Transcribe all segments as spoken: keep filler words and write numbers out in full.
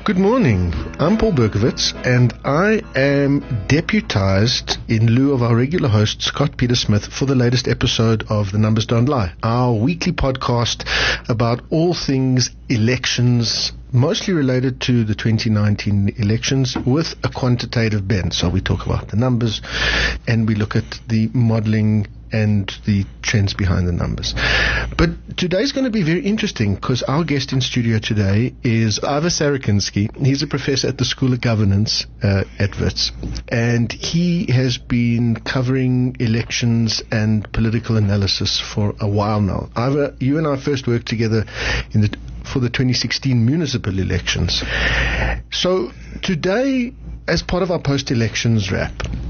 Good morning. I'm Paul Berkowitz, and I am deputized in lieu of our regular host, Scott Peter Smith, for the latest episode of The Numbers Don't Lie, our weekly podcast about all things elections, mostly related to the twenty nineteen elections with a quantitative bent. So we talk about the numbers and we look at the modeling and the trends behind the numbers. But today's going to be very interesting because our guest in studio today is Ivar Sarakinsky. He's a professor at the School of Governance uh, at Wits, and he has been covering elections and political analysis for a while now. Ivar, you and I first worked together in the for the twenty sixteen municipal elections. So today, as part of our post-elections wrap,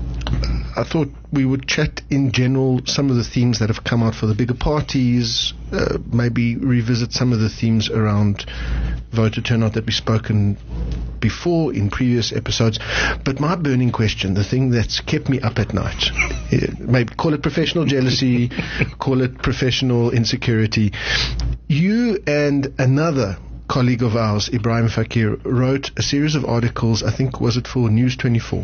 I thought we would chat in general some of the themes that have come out for the bigger parties, uh, maybe revisit some of the themes around voter turnout that we've spoken before in previous episodes. But my burning question, the thing that's kept me up at night, maybe call it professional jealousy, call it professional insecurity. You and another colleague of ours, Ibrahim Fakir, wrote a series of articles, I think, was it for News twenty-four?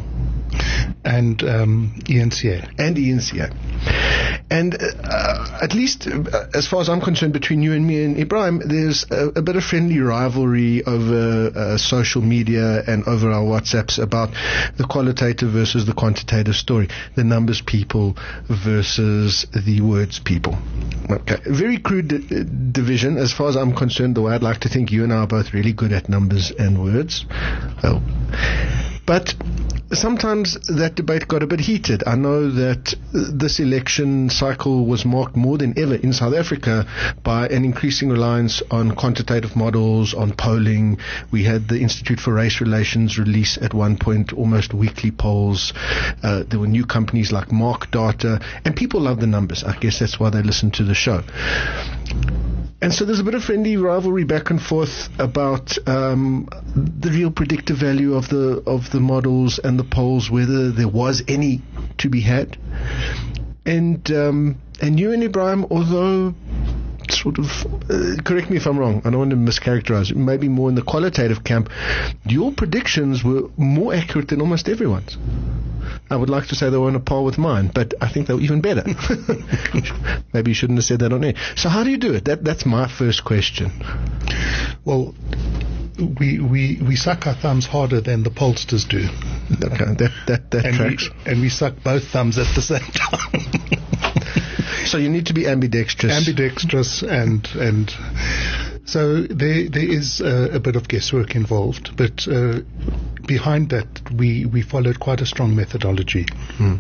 And um, E N C A. And E N C A. And uh, at least, uh, as far as I'm concerned, between you and me and Ibrahim, there's a, a bit of friendly rivalry over uh, social media and over our WhatsApps about the qualitative versus the quantitative story, the numbers people versus the words people. Okay. Very crude d- division, as far as I'm concerned, though I'd like to think you and I are both really good at numbers and words. Oh. But sometimes that debate got a bit heated. I know that this election cycle was marked more than ever in South Africa by an increasing reliance on quantitative models, on polling. We had the Institute for Race Relations release at one point almost weekly polls. Uh, there were new companies like Mark Data, and people love the numbers. I guess that's why they listen to the show. And so there's a bit of friendly rivalry back and forth about um, the real predictive value of the of the models and the polls, whether there was any to be had. And um, and you and Ibrahim, although sort of, uh, correct me if I'm wrong, I don't want to mischaracterize it, maybe more in the qualitative camp, your predictions were more accurate than almost everyone's. I would like to say they were on a par with mine, but I think they were even better. Maybe you shouldn't have said that on air. So how do you do it? That That's my first question. Well, we we, we suck our thumbs harder than the pollsters do. Okay, that, that, that and tracks. We, and we suck both thumbs at the same time. So you need to be ambidextrous. Ambidextrous and... and So there, there is uh, a bit of guesswork involved, but uh, behind that we, we followed quite a strong methodology, mm.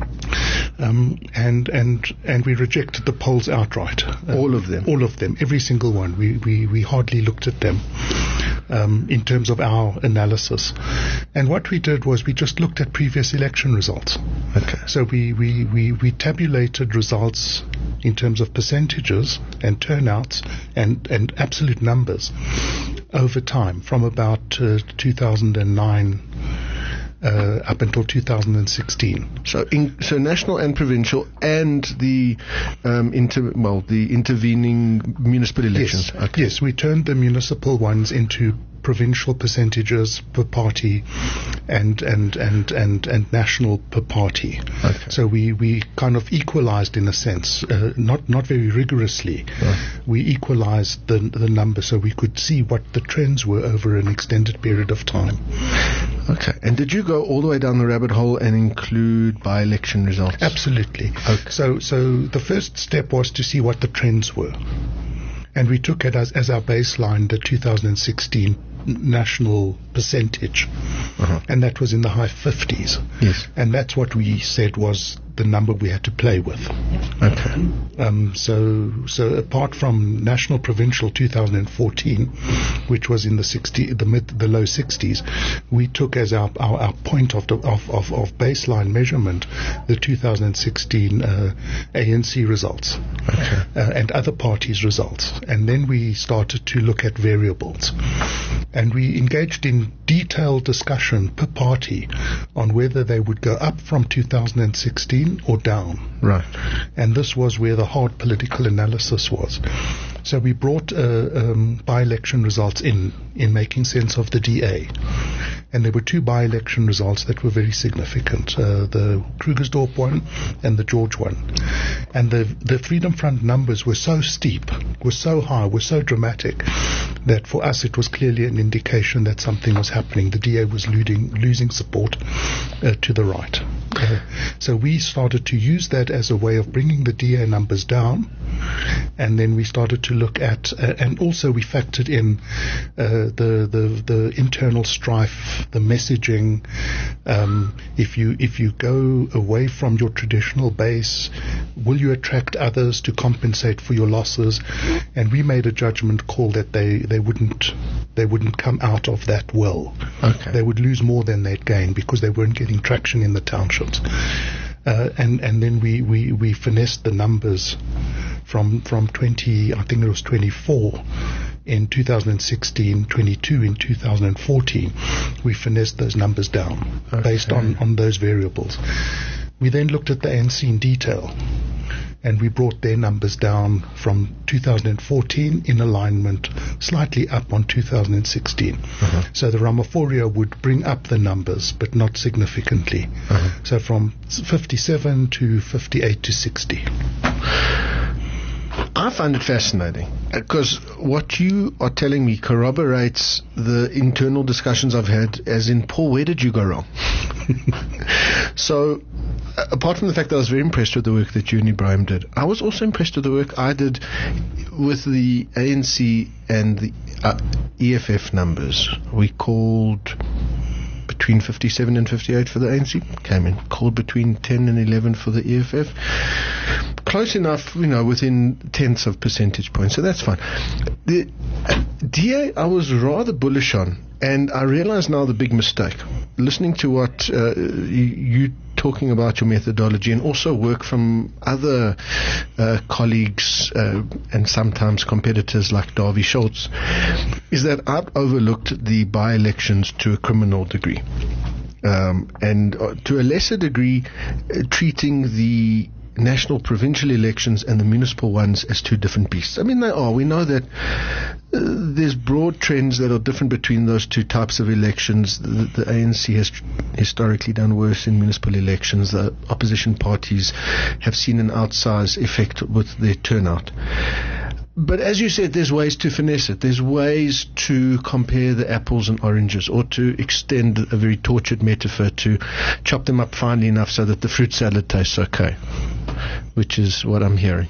um, and and and we rejected the polls outright. Uh, all of them, all of them, every single one. We we, we hardly looked at them um, in terms of our analysis. And what we did was we just looked at previous election results. Okay. So we we, we, we tabulated results in terms of percentages and turnouts and and absolute numbers over time from about uh, two thousand nine uh, up until two thousand sixteen. So, in, so national and provincial, and the um, inter, well, the intervening municipal elections. Yes, okay. Yes, we turned the municipal ones into provincial percentages per party and and and and, and national per party. Okay. So we, we kind of equalized in a sense, uh, not not very rigorously. Right. We equalized the the number so we could see what the trends were over an extended period of time. Okay. And did you go all the way down the rabbit hole and include by-election results? Absolutely. Okay. So so the first step was to see what the trends were. And we took it as, as our baseline, the two thousand sixteen national percentage. Uh-huh. And that was in the high fifties. Yes. And that's what we said was the number we had to play with. Okay. Um, so, so apart from national provincial two thousand fourteen, which was in the sixty, the mid, the low sixties, we took as our our, our point of, the, of of of baseline measurement the two thousand sixteen uh, A N C results, okay. uh, and other parties' results, and then we started to look at variables, and we engaged in detailed discussion per party on whether they would go up from two thousand sixteen or down. Right. And this was where the hard political analysis was. So we brought uh, um, by-election results in, in making sense of the D A. And there were two by-election results that were very significant, uh, the Krugersdorp one and the George one. And the the Freedom Front numbers were so steep, were so high, were so dramatic, that for us it was clearly an indication that something was happening. The D A was losing, losing support uh, to the right. Uh, so we started to use that as a way of bringing the D A numbers down, and then we started to look at, uh, and also we factored in uh, the, the the internal strife, the messaging. Um, if you if you go away from your traditional base, will you attract others to compensate for your losses? And we made a judgment call that they, they wouldn't they wouldn't come out of that well. Okay. They would lose more than they'd gain because they weren't getting traction in the townships. Uh, and and then we, we, we finessed the numbers from from twenty, I think it was twenty-four in two thousand sixteen, twenty-two in two thousand fourteen. We finessed those numbers down okay. based on, on those variables. We then looked at the A N C in detail, and we brought their numbers down from two thousand fourteen in alignment, slightly up on two thousand sixteen. Uh-huh. So the Ramaphoria would bring up the numbers, but not significantly. Uh-huh. So from fifty-seven to fifty-eight to sixty. I find it fascinating because what you are telling me corroborates the internal discussions I've had, as in, Paul, where did you go wrong? So, uh, apart from the fact that I was very impressed with the work that you and Ibrahim did, I was also impressed with the work I did with the A N C and the uh, E F F numbers. We called between fifty-seven and fifty-eight for the A N C, came in, called between ten and eleven for the E F F. Close enough, you know, within tenths of percentage points, so that's fine. The uh, D A, I was rather bullish on, and I realize now the big mistake. Listening to what uh, you, you talking about your methodology, and also work from other uh, colleagues uh, and sometimes competitors like Davy Schultz, is that I've overlooked the by-elections to a criminal degree. Um, and uh, to a lesser degree, uh, treating the national provincial elections and the municipal ones as two different beasts. I mean, they are. We know that uh, there's broad trends that are different between those two types of elections. The, the A N C has tr- historically done worse in municipal elections. The opposition parties have seen an outsized effect with their turnout. But as you said, there's ways to finesse it. There's ways to compare the apples and oranges, or to extend a very tortured metaphor to chop them up finely enough so that the fruit salad tastes okay, which is what I'm hearing.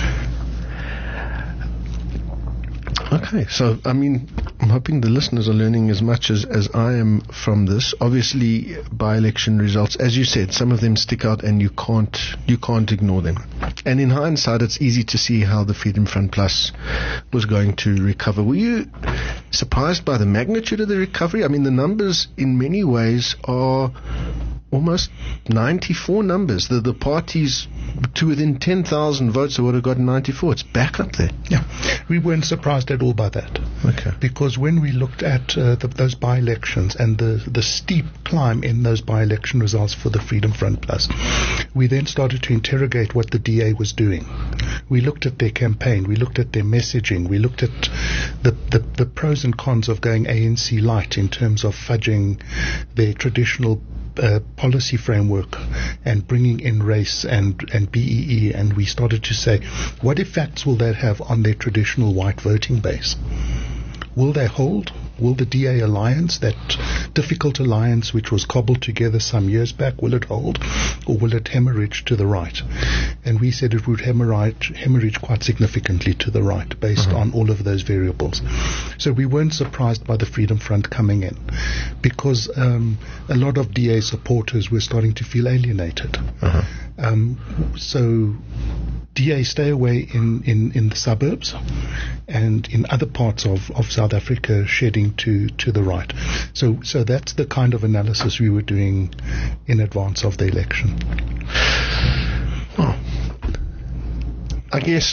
Okay, so, I mean, I'm hoping the listeners are learning as much as, as I am from this. Obviously, by-election results, as you said, some of them stick out and you can't you can't ignore them. And in hindsight, it's easy to see how the Freedom Front Plus was going to recover. Were you surprised by the magnitude of the recovery? I mean, the numbers in many ways are almost ninety-four numbers. The, the parties to within ten thousand votes would have gotten ninety-four. It's back up there. Yeah, we weren't surprised at all by that. Okay. Because when we looked at uh, the, those by-elections and the, the steep climb in those by-election results for the Freedom Front Plus, we then started to interrogate what the D A was doing. We looked at their campaign, we looked at their messaging, we looked at the, the, the pros and cons of going A N C light in terms of fudging their traditional Uh, policy framework and bringing in race and, and B E E, and we started to say, what effects will that have on their traditional white voting base? Will they hold? Will the D A alliance, that difficult alliance which was cobbled together some years back, will it hold, or will it hemorrhage to the right? And we said it would hemorrhage, hemorrhage quite significantly to the right based uh-huh. on all of those variables. So we weren't surprised by the Freedom Front coming in, because um, a lot of D A supporters were starting to feel alienated. Uh-huh. Um, so D A stay away in, in, in the suburbs, and in other parts of, of South Africa shedding to, to the right. So so that's the kind of analysis we were doing in advance of the election. Well, I guess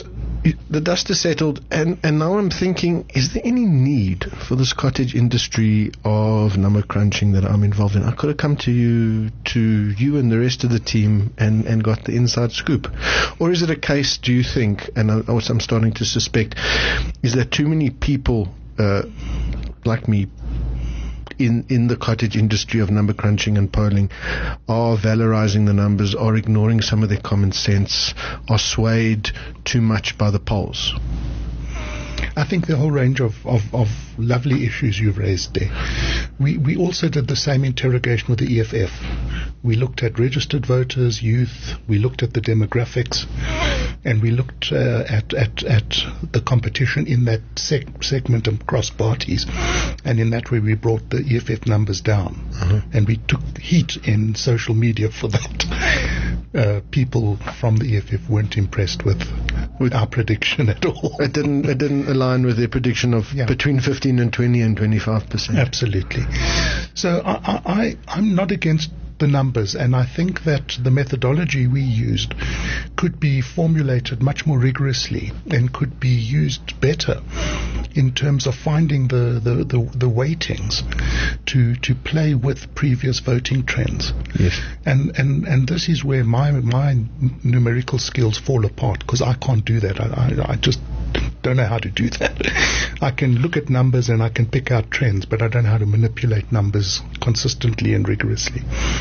the dust is settled, and, and now I'm thinking, is there any need for this cottage industry of number crunching that I'm involved in? I could have come to you, to you and the rest of the team, and, and got the inside scoop. Or is it a case, do you think, and I, what I'm starting to suspect, is that too many people uh, like me in in the cottage industry of number crunching and polling are valorizing the numbers, are ignoring some of their common sense, are swayed too much by the polls? I think the whole range of, of, of lovely issues you've raised there. We we also did the same interrogation with the E F F. We looked at registered voters, youth, we looked at the demographics, and we looked uh, at, at at the competition in that seg- segment across parties. And in that way we brought the E F F numbers down. Uh-huh. And we took heat in social media for that. Uh, people from the E F F weren't impressed with, with our prediction at all. It didn't it didn't align with their prediction of yeah. between fifteen and twenty and twenty-five percent. Absolutely. So I, I, I, I'm not against the numbers, and I think that the methodology we used could be formulated much more rigorously and could be used better in terms of finding the, the, the, the weightings to to play with previous voting trends. Yes. And and, and this is where my my numerical skills fall apart, because I can't do that. I, I, I just don't know how to do that. I can look at numbers and I can pick out trends, but I don't know how to manipulate numbers consistently and rigorously.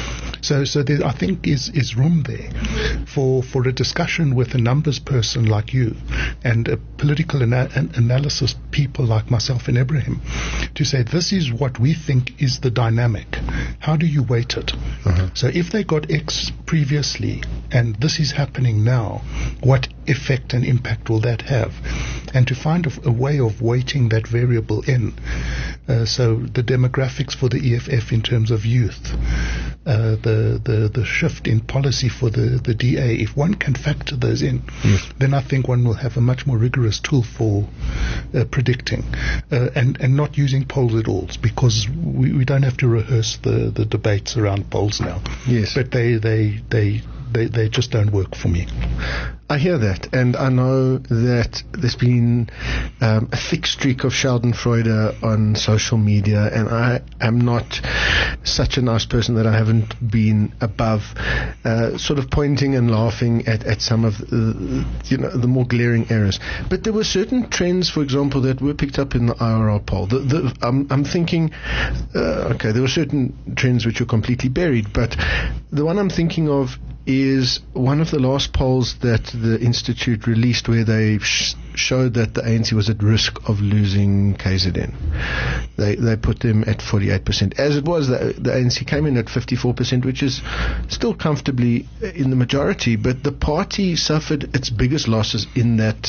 So, so there, I think is is room there for for a discussion with a numbers person like you and a political ana- analysis people like myself and Ibrahim to say this is what we think is the dynamic. How do you weight it? Uh-huh. So, if they got X previously and this is happening now, what effect and impact will that have? And to find a, a way of weighting that variable in. Uh, so the demographics for the E F F in terms of youth, uh, the, the the shift in policy for the, the D A, if one can factor those in, yes. then I think one will have a much more rigorous tool for uh, predicting uh, and, and not using polls at all, because we, we don't have to rehearse the, the debates around polls now. Yes. But they, they, they, they, they just don't work for me. I hear that, and I know that there's been um, a thick streak of Schadenfreude on social media, and I am not such a nice person that I haven't been above uh, sort of pointing and laughing at, at some of the, you know, the more glaring errors. But there were certain trends, for example, that were picked up in the I R L poll. The, the, I'm, I'm thinking, uh, okay, there were certain trends which were completely buried, but the one I'm thinking of is one of the last polls that the Institute released, where they sh- showed that the A N C was at risk of losing K Z N. They they put them at forty-eight percent. As it was, the, the A N C came in at fifty-four percent, which is still comfortably in the majority, but the party suffered its biggest losses in that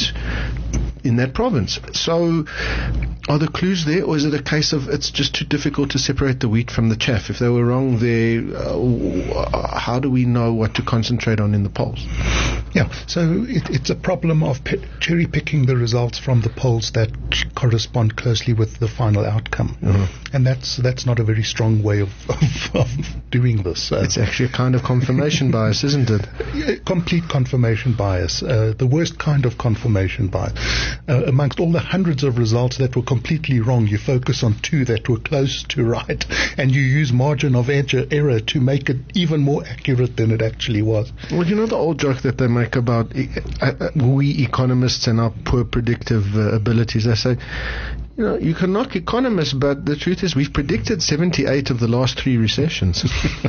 in that province. So are the clues there, or is it a case of it's just too difficult to separate the wheat from the chaff? If they were wrong there, uh, how do we know what to concentrate on in the polls? Yeah, so it, it's a problem of pe- cherry picking the results from the polls that correspond closely with the final outcome, mm-hmm. and that's that's not a very strong way of, of, of doing this. Uh, it's actually a kind of confirmation bias, isn't it? Complete confirmation bias, uh, the worst kind of confirmation bias. Uh, amongst all the hundreds of results that were completely wrong, you focus on two that were close to right, and you use margin of error to make it even more accurate than it actually was. Well, you know the old joke that they make about uh, uh, we economists and our poor predictive uh, abilities. They say, you know, you can knock economists, but the truth is we've predicted seventy-eight of the last three recessions.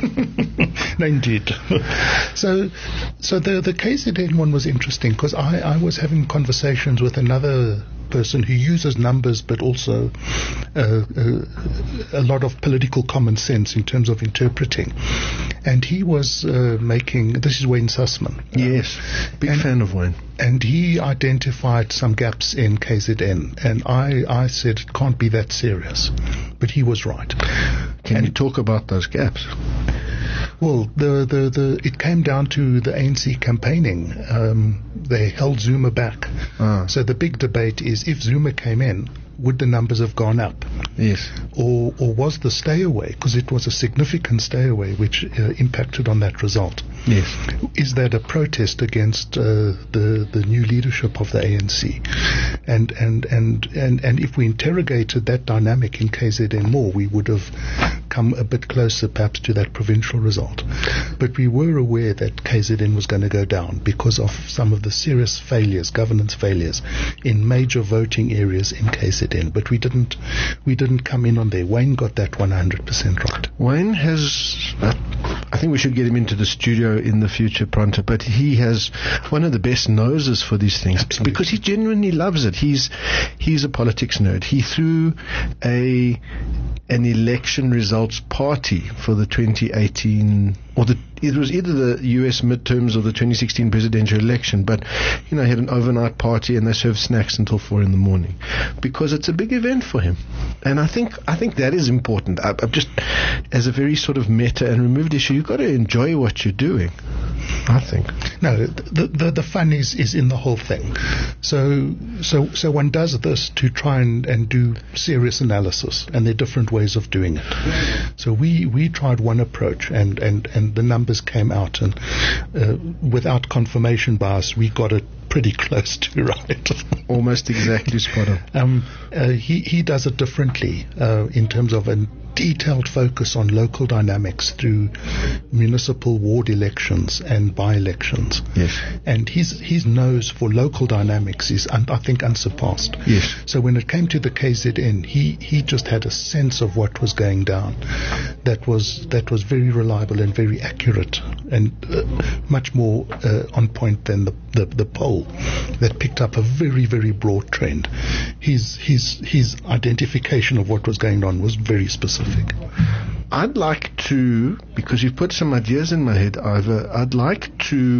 Indeed. so so the the K Z N one was interesting, because I, I was having conversations with another person who uses numbers, but also uh, uh, a lot of political common sense in terms of interpreting. And he was uh, making, this is Wayne Sussman. Yes, big and, fan of Wayne. And he identified some gaps in K Z N, and I, I said it can't be that serious. But he was right. Can and you talk about those gaps? Well, the, the, the it came down to the A N C campaigning. Um, they held Zuma back. Ah. So the big debate is, if Zuma came in, would the numbers have gone up? Yes. Or or was the stay away, because it was a significant stay away which uh, impacted on that result. Yes. Is that a protest against uh, the the new leadership of the A N C? And and and and and if we interrogated that dynamic in K Z N more, we would have come a bit closer, perhaps, to that provincial result. But we were aware that K Z N was going to go down because of some of the serious failures, governance failures, in major voting areas in K Z N. But we didn't we didn't come in on there. Wayne got that one hundred percent right. Wayne has, uh, I think we should get him into the studio in the future, Pronto, but he has one of the best noses for these things. Absolutely. Because he genuinely loves it. He's he's a politics nerd. He threw a an election results party for the twenty eighteen, or the it was either the U S midterms or the twenty sixteen presidential election, but you know, he had an overnight party and they served snacks until four in the morning because it's a big event for him. And I think I think that is important. I, I'm just, as a very sort of meta and removed issue, you've got to enjoy what you're doing, I think. No, the the, the fun is, is in the whole thing. So so so one does this to try and, and do serious analysis, and there are different ways of doing it. So we, we tried one approach, and, and, and the numbers came out, and uh, without confirmation bias, we got it pretty close to right. Almost exactly spot on. Um, uh, he, he does it differently uh, in terms of a detailed focus on local dynamics through municipal ward elections and by-elections. Yes. And his his nose for local dynamics is, un, I think, unsurpassed. Yes. So when it came to the K Z N, he, he just had a sense of what was going down that was that was very reliable and very accurate, and uh, much more uh, on point than the, the, the poll that picked up a very, very broad trend. His his his identification of what was going on was very specific. I'd like to, because you've put some ideas in my head, Ivor, I'd like to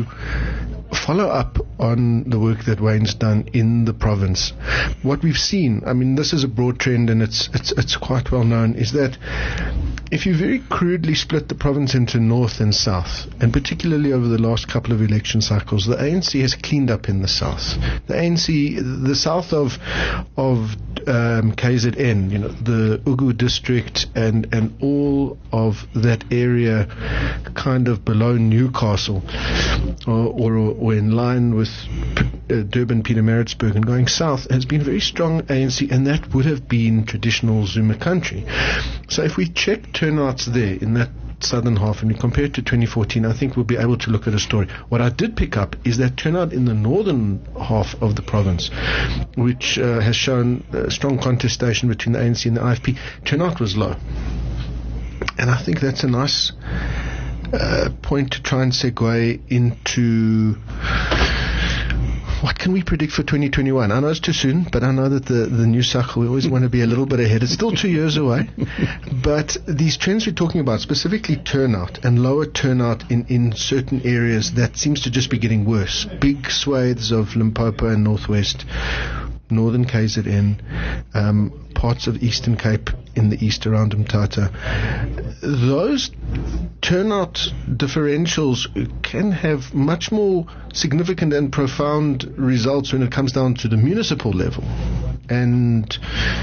follow up on the work that Wayne's done in the province. What we've seen, I mean, this is a broad trend and it's it's it's quite well known, is that if you very crudely split the province into north and south, and particularly over the last couple of election cycles, the A N C has cleaned up in the south. The A N C, the south of of um, K Z N, you know, the Ugu district and and all of that area, kind of below Newcastle, or or, or in line with uh, Durban, Pietermaritzburg, and going south, has been very strong A N C, and that would have been traditional Zuma country. So if we check turnouts there in that southern half and we compare it to twenty fourteen, I think we'll be able to look at a story. What I did pick up is that turnout in the northern half of the province, which uh, has shown a strong contestation between the A N C and the I F P, turnout was low. And I think that's a nice uh, point to try and segue into what can we predict for twenty twenty-one? I know it's too soon, but I know that the, the new cycle, we always want to be a little bit ahead. It's still two years away. But these trends we're talking about, specifically turnout and lower turnout in, in certain areas, that seems to just be getting worse. Big swathes of Limpopo and Northwest, Northern K Z N, um, parts of Eastern Cape in the east around Mthatha. Those turnout differentials can have much more significant and profound results when it comes down to the municipal level. And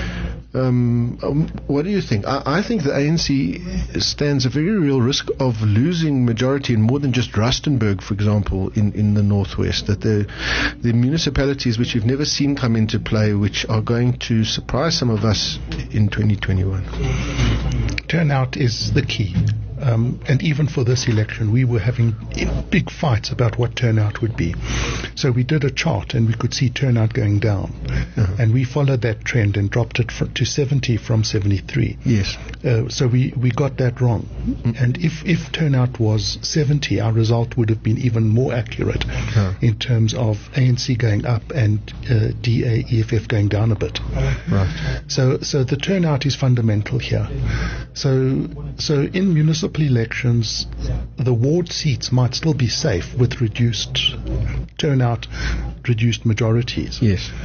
Um, um, what do you think? I, I think the A N C stands a very real risk of losing majority in more than just Rustenburg, for example, in, in the northwest. That the the municipalities which you've never seen come into play, which are going to surprise some of us in twenty twenty-one. Turnout is the key. Um, and even for this election, we were having big fights about what turnout would be. So we did a chart, and we could see turnout going down. Uh-huh. And we followed that trend and dropped it fr- to seventy from seventy-three. Yes. Uh, so we, we got that wrong. Mm-hmm. And if, if turnout was seventy, our result would have been even more accurate uh-huh. in terms of A N C going up and uh, D A E F F going down a bit. Right. So so the turnout is fundamental here. So so in municipal elections, the ward seats might still be safe with reduced turnout, reduced majorities. Yes.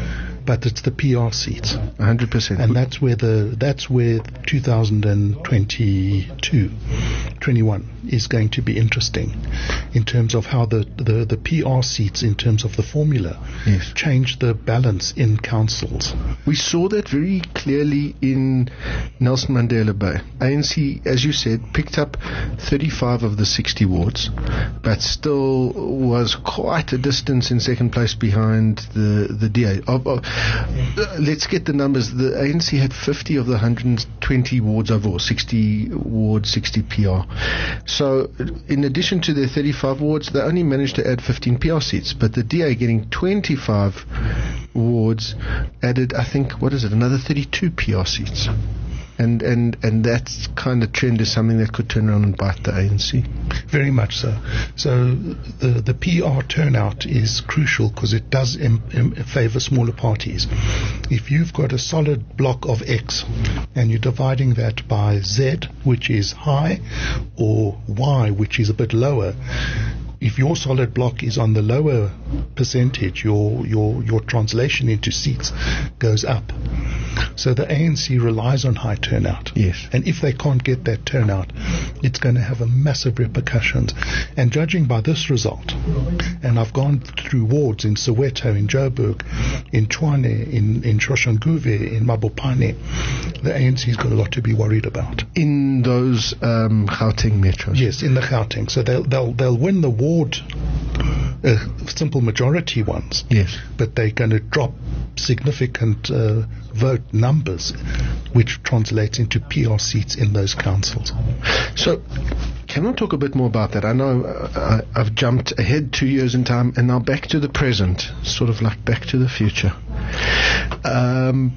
but it's the P R seats. one hundred percent. And that's where the that's where two thousand twenty-two, twenty-one is going to be interesting in terms of how the, the, the P R seats, in terms of the formula, yes. change the balance in councils. We saw that very clearly in Nelson Mandela Bay. A N C, as you said, picked up thirty-five of the sixty wards, but still was quite a distance in second place behind the, the D A. Oh, oh, let's get the numbers. The A N C had fifty of the one hundred twenty wards overall, sixty wards, sixty P R. So in addition to their thirty-five wards, they only managed to add fifteen P R seats, but the D A getting twenty-five wards added, I think, what is it, another thirty-two P R seats. And, and, and that kind of trend is something that could turn around and bite the A N C. Very much so. So the, the P R turnout is crucial because it does im, im, favor smaller parties. If you've got a solid block of X and you're dividing that by Z, which is high, or Y, which is a bit lower, if your solid block is on the lower percentage, your your your translation into seats goes up. So the A N C relies on high turnout. Yes. And if they can't get that turnout, it's going to have a massive repercussions. And judging by this result, and I've gone through wards in Soweto, in Joburg, in Tshwane, in, in Soshanguve, in Mabopane, the A N C's got a lot to be worried about. In those um, Gauteng metros? Yes, in the Gauteng. So they'll, they'll, they'll win the ward, uh, simple majority ones. Yes. But they're going to drop significant uh, vote numbers, which translates into P R seats in those councils. So, can I talk a bit more about that? I know uh, I've jumped ahead two years in time and now back to the present, sort of like back to the future. Um,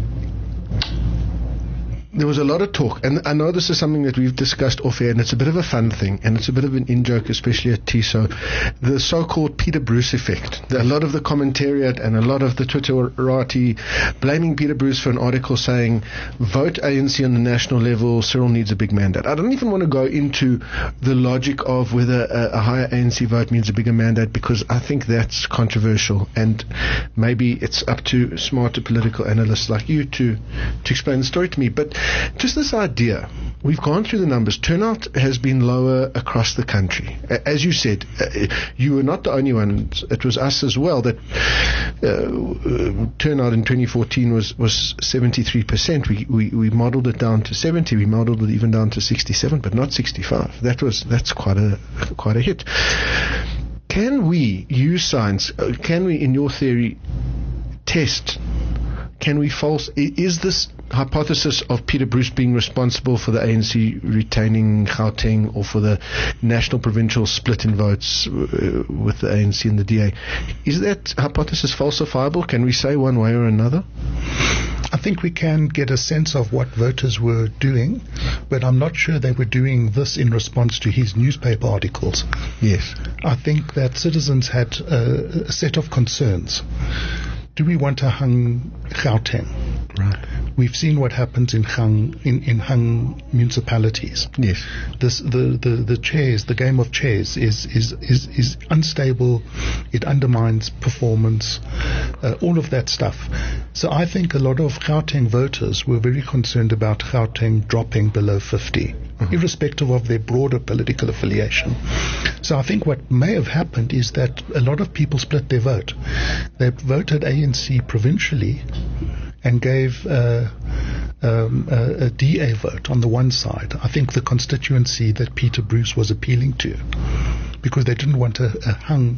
there was a lot of talk, and I know this is something that we've discussed off air, and it's a bit of a fun thing, and it's a bit of an in-joke, especially at T I S O, the so-called Peter Bruce effect. A lot of the commentariat and a lot of the Twitterati blaming Peter Bruce for an article saying, vote A N C on the national level, Cyril needs a big mandate. I don't even want to go into the logic of whether a, a higher A N C vote means a bigger mandate, because I think that's controversial, and maybe it's up to smarter political analysts like you to, to explain the story to me. But just this idea, we've gone through the numbers. Turnout has been lower across the country. As you said, you were not the only one. It was us as well that uh, turnout in twenty fourteen was, was seventy-three percent. We, we, we modeled it down to seventy. We modeled it even down to sixty-seven, but not sixty-five. That was, that's quite a, quite a hit. Can we use science? Can we, in your theory, test? Can we false? Is this hypothesis of Peter Bruce being responsible for the A N C retaining Gauteng, or for the national provincial split in votes uh, with the A N C and the D A, is that hypothesis falsifiable? Can we say one way or another? I think we can get a sense of what voters were doing, but I'm not sure they were doing this in response to his newspaper articles. Yes. I think that citizens had a, a set of concerns. Do we want a hung Gauteng? Right. We've seen what happens in hung in, in hung municipalities. Yes. This the, the, the chairs, the game of chairs is is, is, is unstable. It undermines performance, uh, all of that stuff. So I think a lot of Gauteng voters were very concerned about Gauteng dropping below fifty. Mm-hmm. Irrespective of their broader political affiliation. So I think what may have happened is that a lot of people split their vote. They voted A N C provincially and gave uh, um, a, a D A vote on the one side. I think the constituency that Peter Bruce was appealing to, because they didn't want a, a hung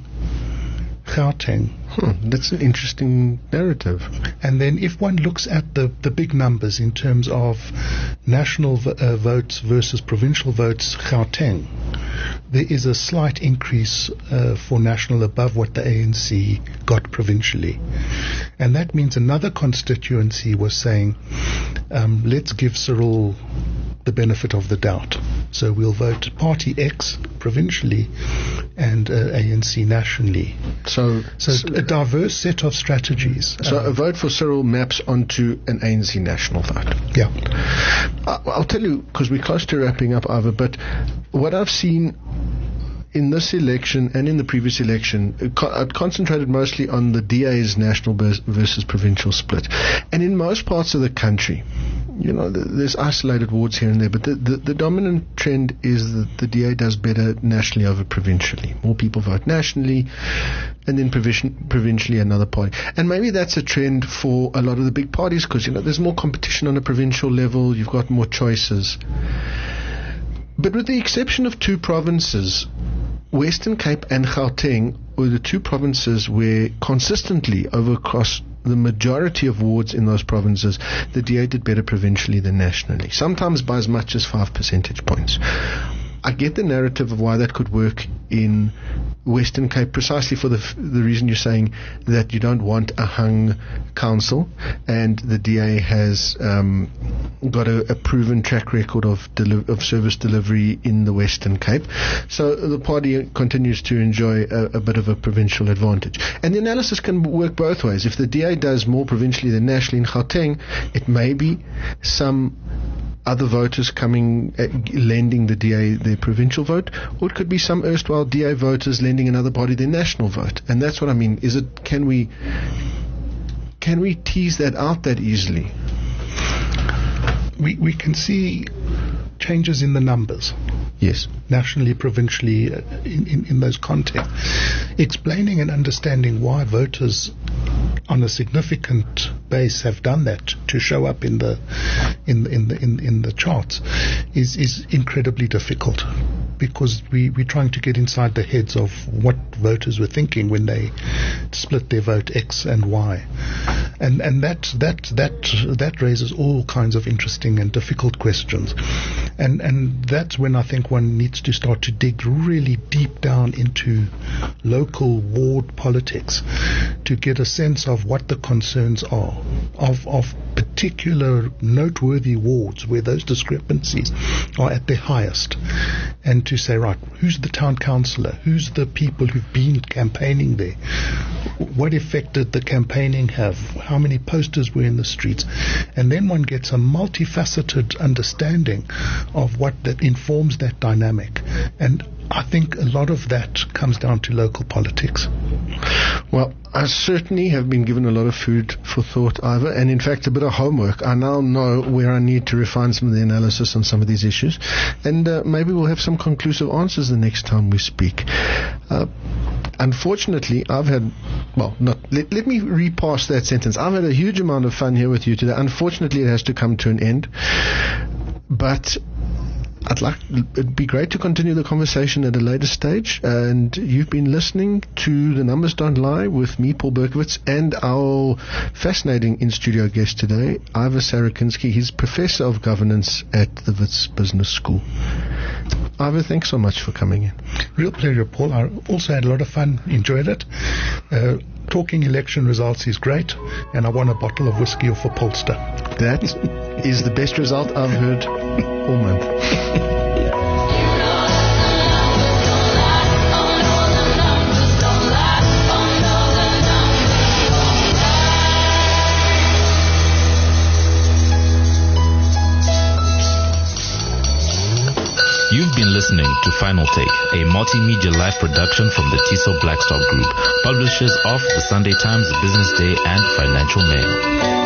Gauteng. Hmm, that's an interesting narrative. And then if one looks at the, the big numbers in terms of national v- uh, votes versus provincial votes, Gauteng, there is a slight increase uh, for national above what the A N C got provincially. And that means another constituency was saying, um, let's give Cyril the benefit of the doubt. So we'll vote Party X provincially and uh, A N C nationally. So, so a diverse set of strategies. So um, a vote for Cyril maps onto an A N C national vote. Yeah. I, I'll tell you, because we're close to wrapping up, Ivor, but what I've seen in this election and in the previous election, it, co- it concentrated mostly on the D A's national versus provincial split. And in most parts of the country, you know, there's isolated wards here and there, but the, the, the dominant trend is that the D A does better nationally over provincially. More people vote nationally, and then provision, provincially another party. And maybe that's a trend for a lot of the big parties, because, you know, there's more competition on a provincial level, you've got more choices. But with the exception of two provinces, Western Cape and Gauteng were the two provinces where consistently over across the majority of wards in those provinces, the D A did better provincially than nationally, sometimes by as much as five percentage points. I get the narrative of why that could work in Western Cape, precisely for the f- the reason you're saying, that you don't want a hung council, and the D A has um, got a, a proven track record of deli- of service delivery in the Western Cape. So the party continues to enjoy a, a bit of a provincial advantage. And the analysis can work both ways. If the D A does more provincially than nationally in Gauteng, it may be some other voters coming, uh, lending the D A their provincial vote, or it could be some erstwhile D A voters lending another party their national vote. And that's what I mean. Is it, can we, can we tease that out that easily? We, we can see changes in the numbers. Yes. Nationally, provincially, uh, in, in, in those contexts. Explaining and understanding why voters on a significant base have done that to show up in the in in the in, in the charts is is incredibly difficult, because we we're trying to get inside the heads of what voters were thinking when they split their vote X and Y, and and that that that that raises all kinds of interesting and difficult questions, and and that's when I think one needs to start to dig really deep down into local ward politics to get a sense of what the concerns are of of particular noteworthy wards where those discrepancies are at their highest, and to say, right, who's the town councillor, who's the people who've been campaigning there, what effect did the campaigning have, how many posters were in the streets, and then one gets a multifaceted understanding of what that informs that dynamic. And I think a lot of that comes down to local politics. Well, I certainly have been given a lot of food for thought, Ivor, and in fact a bit of homework. I now know where I need to refine some of the analysis on some of these issues, and uh, maybe we'll have some conclusive answers the next time we speak. Uh, unfortunately, I've had, well, not, let, let me repass that sentence. I've had a huge amount of fun here with you today. Unfortunately, it has to come to an end, but I'd like, it'd be great to continue the conversation at a later stage. And you've been listening to The Numbers Don't Lie with me, Paul Berkowitz, and our fascinating in-studio guest today, Ivor Sarakinsky. He's Professor of Governance at the Wits Business School. Ivor, thanks so much for coming in. Real pleasure, Paul. I also had a lot of fun, enjoyed it. Uh, talking election results is great, and I won a bottle of whiskey off a pollster. That is the best result I've heard all month. You've been listening to Final Take, a multimedia live production from the Tiso Blackstock Group, publishers of the Sunday Times, Business Day, and Financial Mail.